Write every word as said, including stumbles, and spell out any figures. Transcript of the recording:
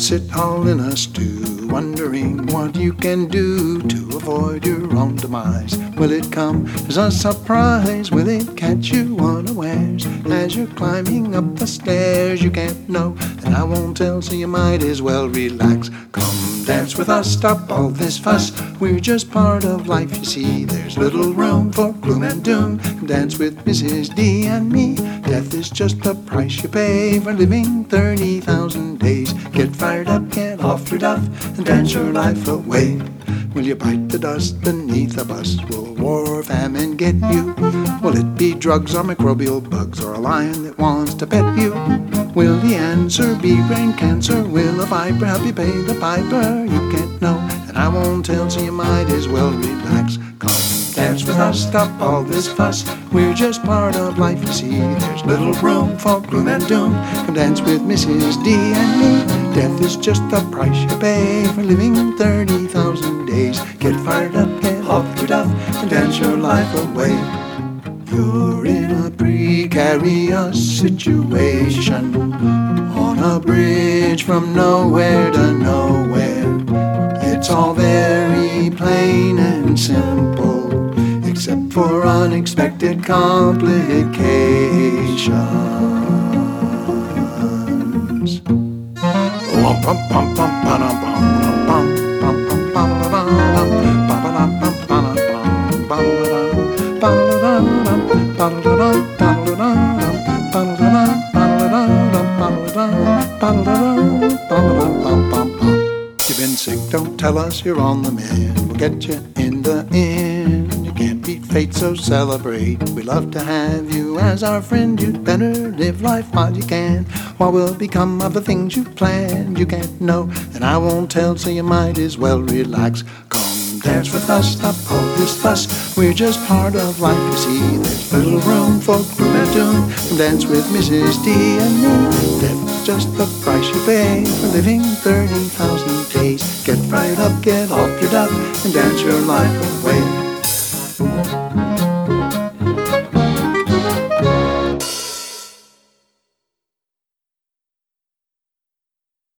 sit all in a stew, wondering what you can do to avoid your own demise. Will it come as a surprise? Will it catch you unawares? As you're climbing up the stairs, you can't know, and I won't tell, so you might as well relax. Come dance with us, stop all this fuss. We're just part of life, you see. There's little room for gloom and doom. Come dance with Missus D and me. Death is just the price you pay for living thirty thousand days. Get fired up, get off your duff, and dance your life away. Will you bite the dust beneath a bus? Will war or famine get you? Will it be drugs or microbial bugs, or a lion that wants to pet you? Will the answer be brain cancer? Will a viper help you pay the piper? You can't know, and I won't tell, so you might as well relax. Come dance with us, stop all this fuss. We're just part of life, you see. There's little room for gloom and doom. Come dance with Missus D and me. Death is just the price you pay for living thirty thousand days. Get fired up, get off your duff, and dance your life away. You're in a precarious situation, on a bridge from nowhere to nowhere. It's all very plain and simple, except for unexpected complications. You've been sick, don't tell us you're on the mend. We'll get you in the end. You can't beat fate, so celebrate. We love to have you as our friend. You'd better live life while you can. What will become of the things you've planned? You can't know, and I won't tell, so you might as well relax. Come dance with us, stop all this fuss. We're just part of life, you see. There's little room for gloom and doom. Come dance with Missus D and me. Death's just the price you pay for living thirty thousand days. Get fired up, get off your duff, and dance your life away.